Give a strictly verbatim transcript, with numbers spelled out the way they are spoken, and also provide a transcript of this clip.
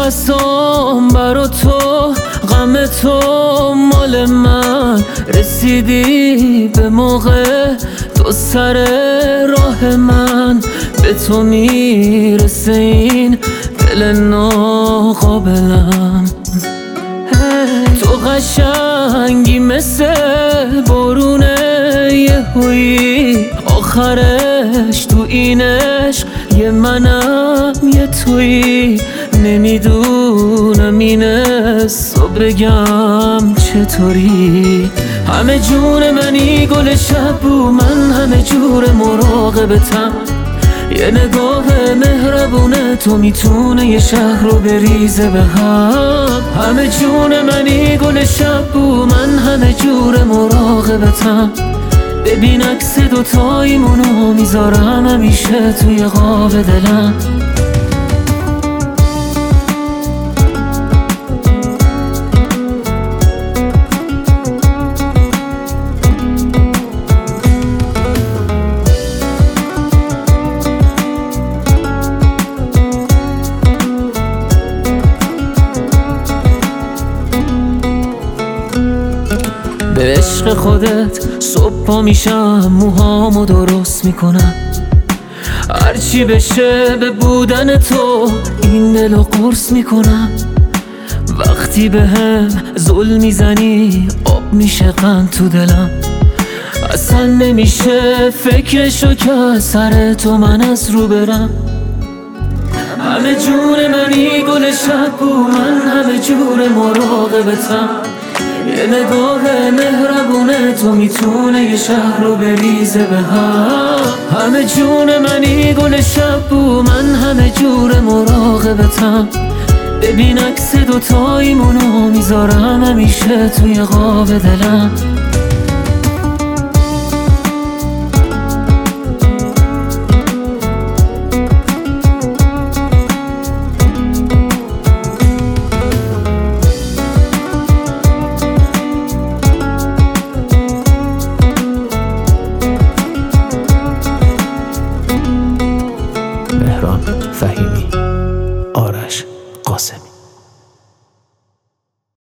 بسام برا تو، غم تو مال من. رسیدی به موقع، تو سر راه من. به تو میرسه این دل ناقابلم. تو قشنگی مثل بارون یهویی، آخرش تو این عشق یه منم یه تویی. نمیدونم این حسو بگم چطوری. همه جون منی گل شب بو، من همه جور مراقبتم. یه نگاه مهربونه تو میتونه یه شهر رو بریزه به هم. همه جون منی گل شب بو، من همه جور مراقبتم. ببین عکس دوتاییمونو میذارم همیشه توی قاب دلم. به عشق خودت صبح پا میشم، موهامو درست میکنم. هرچی بشه به بودن تو این دلو قرص میکنم. وقتی به هم ظلم میزنی آب میشه قند تو دلم. اصلا نمیشه فکرشو که از سر تو من از رو برم. همه جور منی گل شب بو، من همه جور مراقبتم. یه نگاه مهربونه تو میتونه یه شهر رو بریزه به هم. همه جون منی گل شب بو، من همه جور مراقبتم. ببین عکس دوتاییمونو میذارم همیشه توی قاب دلم.